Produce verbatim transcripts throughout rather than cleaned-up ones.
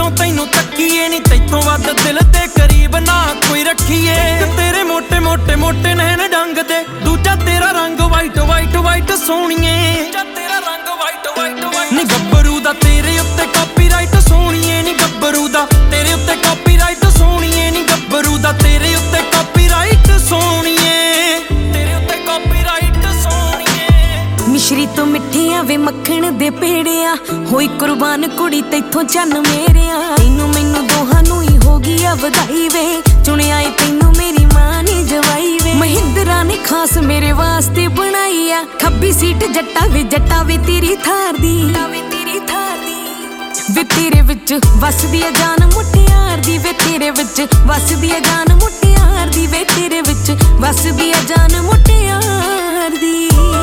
जदों तैनू तक्कीए नी तैथों वध दिल दे करीब ना कोई रखीए। तेरे मोटे मोटे मोटे नैन डंग दे, दूजा तेरा रंग वाइट वाइट वाइट सोहणीए। तेरा रंग वाइट वाइट वाइट नी गब्बरू दा तेरे उत्ते कॉपीराइट सोहणीए। नी गब्बरू दा तेरे उत्ते कॉपीराइट सोहणीए। नी गब्बरू दा तेरे उत्ते कॉपीराइट सोहणीए। तेरे उत्ते कॉपीराइट सोहणीए। मिश्री तो मिठियां वे मक्खण दे पेड़िया, होई कुर्बान कुड़ी तैथों चन्न मेरिया। तैनू मैनू दोहां नू ही हो गई आ वधाई वे, चुनिया ए तैनू मेरी मां ने जवाई वे। महिंद्रा ने खास मेरे वास्ते बनाई आ, खब्बी सीट जट्टा वे जट्टा वे तेरी थार दी। वे तेरे विच वसदी आ जान मुटियार दी, वे तेरे विच वसदी आ जान मुटियार दी, वे तेरे विच वसदी आ जान मुटियार दी।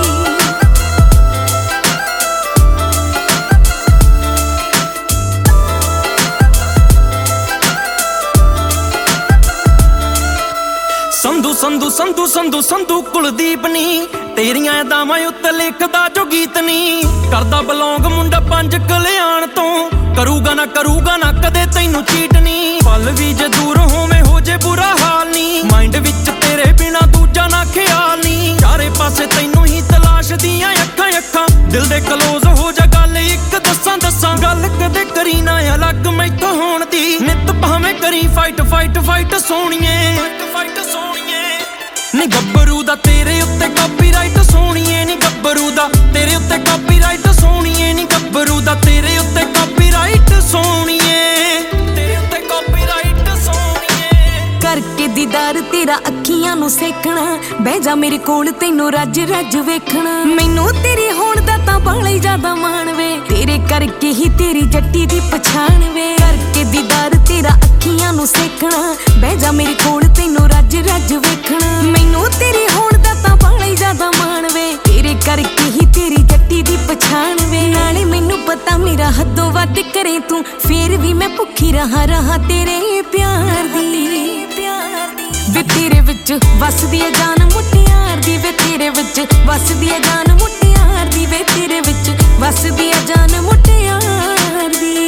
संधू संधू संधू संधू संधू कुलदीप नी, तेरियां अदावां उत्ते लिखदा जो गीत नी। करदा बिलोंग मुंडा पंज कल्याण तो, करूगा ना करूगा ना कदे तैनू चीट नी। पल भी जे दूर होवे हो जे बुरा हाल नी, माइंड विच तेरे बिना दूजा ना ख्याल नी। चारे पासे तैनू ही तलाश दियां अखां अखां, दिल दे क्लोज हो जा गल इक दसां दसां। गल कदे करी ना अलग मैथों होण दी, नित भावें करी फाइट फाइट फाइट सोहणीए। फाइट सोहणीए नी गब्बरू दा तेरे उत्ते कॉपीराइट सोहणीए। नी गब्बरू दा तेरे उत्ते कॉपीराइट सोहणीए। नी गब्बरू दा तेरे उत्ते कॉपीराइट सोहणीए। तेरे उत्ते कॉपीराइट सोहणीए। करके दीदार तेरा अखियां नू सेकना, बह जा मेरे कोल तैनू रज रज वेखना। मैनू तेरी होण दा तां बाला ही ज्यादा माण वे, तेरे करके ही तेरी जट्टी दी पछाण वे। करके दीदार तेरा अखियां नू सेकना, बह जा मेरे कोल तैनू रज रज वेखना। मैनू तेरी होण दा तां बाला ही ज्यादा माण वे, तेरे करके ही तेरी जट्टी दी पछाण वे। नाले मैनू पता मेरा हदों वध करे तू, फेर भी मैं भुखी रहा रहा तेरे प्यार दी। वे तेरे विच वसदी आ जान मुटियार दी, वे तेरे विच वसदी आ जान मुटियार दी, वे तेरे विच वसदी आ जान मुटियार दी।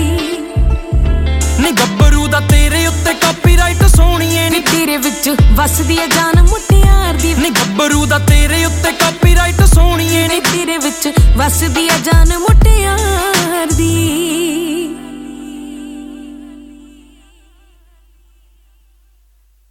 नी गब्बरू दा तेरे उत्ते कॉपीराइट सोहणीए। नी तेरे विच वसदी आ जान मुटियार दी, नी गब्बरू दा तेरे उत्ते कॉपीराइट सोहणीए। नी तेरे विच वसदी आ जान मुटियार